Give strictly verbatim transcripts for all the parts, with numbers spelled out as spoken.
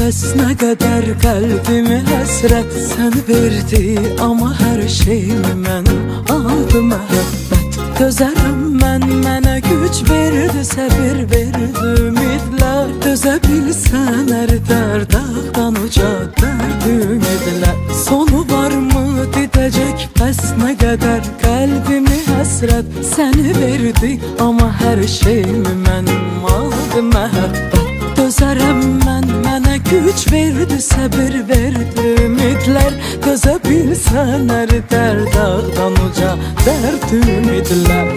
bəs nə qədər qəlbimi həsrət sən verdi, amma hər şeyimi mənim aldı məhəbbət. Dözərəm mən, mənə güc verdi, səbir verdi, ümidlər. Dözə bilsən hər dərddən uca dərd ümidlər. Sonu varmı didəcək, bəs nə qədər qəlbimi həsrət səni verdi, amma hər şeyimi mənim aldı məhəbbət. Dözərəm mən, mənə güc verdi, səbir verdi, ümidlər. Dözə bilsən hər dərddən uca dərd ümidlər.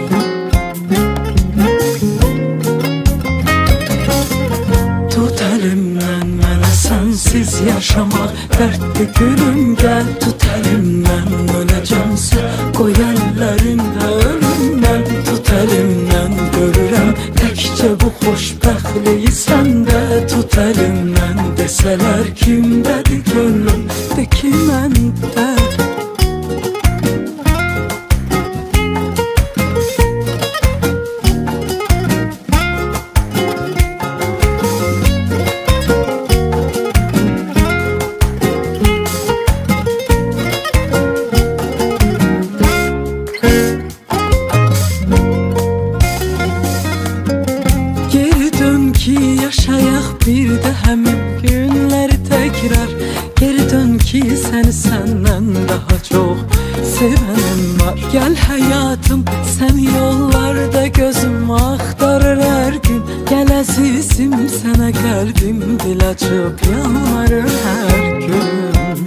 Tut əlimdən mənə sənsiz yaşamaq dərddir gülüm, gəl. Tut əlimdən öləcəmsə qoy əllərində ölüm mən. Tut əlimdən görürəm təkcə bu xoşbəxtliyi səndə. Tut əlimdən desələr kimdədir gönlüm, de ki məndə. Yaşayaq bir də həmin günləri təkrar. Geri dön ki səni səndən daha çox sevənim var. Gəl həyatım, sən yollarda gözüm axtarır hər gün. Gəl əzizim, sənə qəlbim dil açıb yalvarır hər gün.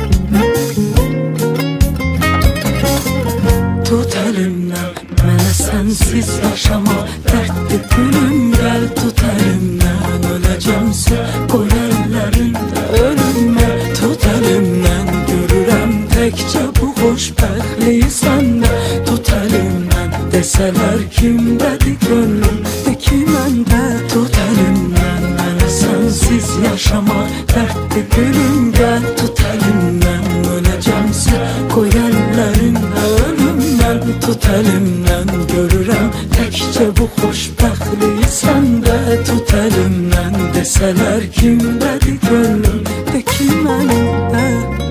Tut əlimdən mənə sənsiz yaşamaq dərddir gülüm, gəl. Tut əlimdən öləcəmsə qoy əllərində ölüm mən. Tut əlimdən görürəm təkcə bu xoşbəxtliyi səndə. Tut əlimdən desələr kimdədir gönlüm, de ki məndə. Tut əlimdən mənə sənsiz yaşamaq dərddir gülüm, gəl. Tut əlimdən öləcəmsə qoy əllərində ölüm mən. Tut əlimdən görürəm təkcə bu xoşbəxtliyi səndə. Tut əlimdən desələr kimdədir gönlüm, de ki məndə.